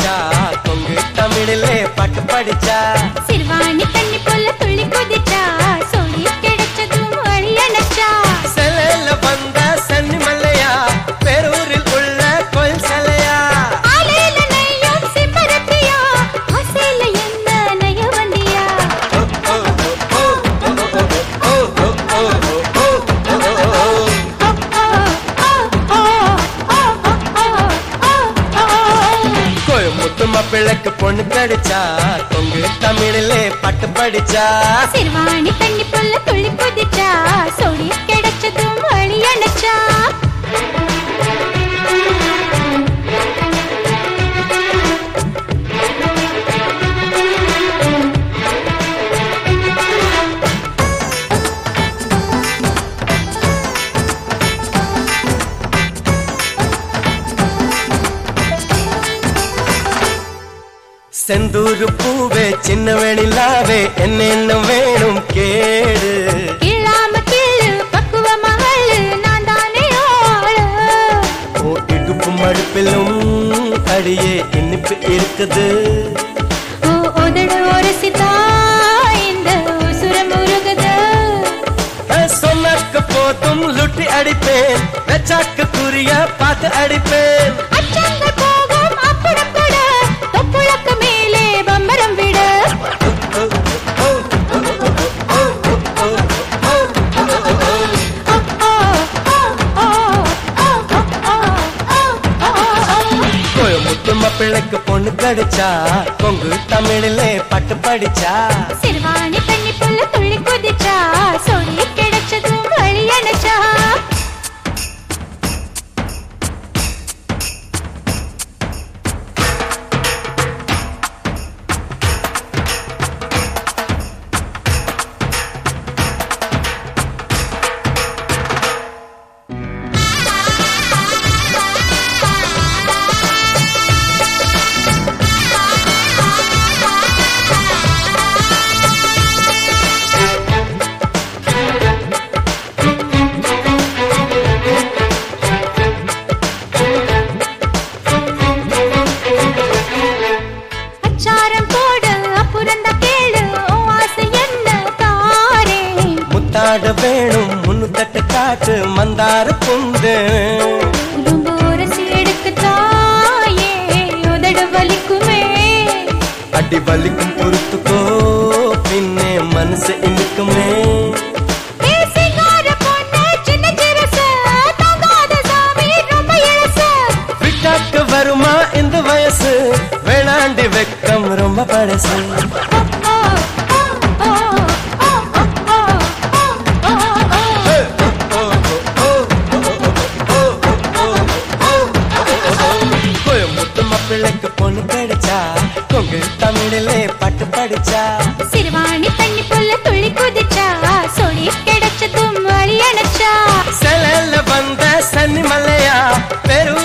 கடிச்சா கொங்கு தமிழிலே பாட்டு படிச்சா சிறுவாணி தண்ணி போல துள்ளி குதிச்சா சொல்லி கிடைச்சதும் வழி அணைச்சா செல்ல வந்த சன்னி மல்லையா பேரூரில் உள்ள கோயில் சிலையா ஆலையில நெய்யும் சிம்பரத்தியா ஆசையில என்ன நெய்ய வண்டியா கோயமுத்துமா பிள்ளைக்கு பொண்ணு கடிச்சா கொங்கு தமிழிலே பாட்டு படிச்சா சிறுவாணி தண்ணி போல துள்ளி குதிச்சா சொல்லி கிடைச்சதும் வழி அணைச்சா செந்தூரு பூவே சின்ன வெளிலாவே என்ன வேணும் கேடு இல்லாம கீழு பக்குவ மகளு நான் தானே ஆளு ஓ இடுப்பு மடுப்பிலும் அடியே இனிப்பு இருக்குது ஓ உதடு உரசிதா இந்த உசுர முருகுது சொன்னாக்க போதும் லுட்டி அடிப்பேன் வெச்சாக்க குறிய பார்த்து அடிப்பேன் அச்சங்கள் போகும் அப்புறம் கூட தொப்புளக்கு மேலே பம்பரம் விட கோயமுத்துமா பிள்ளைக்கு பொண்ணு கடிச்சா கொங்கு தமிழிலே பாட்டு படிச்சா சிறுவாணி தண்ணி புல்ல துள்ளி குதிச்சா சொல்லி கிடைச்சதும் வழி அணைச்சா அச்சாரம் போடு அப்புறந்த கேளு ஆசை என்ன தாரே முத்தாட வேணும் முன்னு தட்டு காட்டு மந்தார புந்து உடம்பு உரசி எடுக்க தாயே உதடு வலிக்குமே அடி வலிக்கும் பொறுத்துக்கோ பின்னே மனசு இனிக்குமே பேசிக்கார பொண்ணு சின்ன சிறுச தாங்காத சாமி ரொம்ப இளச விட்டாக்கு வருமா இந்த வயசு வேணாண்டி வெக்கம் ரொம்ப பழசு கோயமுத்துமா பிள்ளைக்கு பொண்ணு கிடைச்சா கொங்கு தமிழிலே பாட்டு படிச்சா சிறுவாணி தண்ணி புல்ல துள்ளி குதிச்சா சொல்லி கிடைச்சதும் வழி அணைச்சா செல்ல வந்த சன்னி மல்லையா பெரு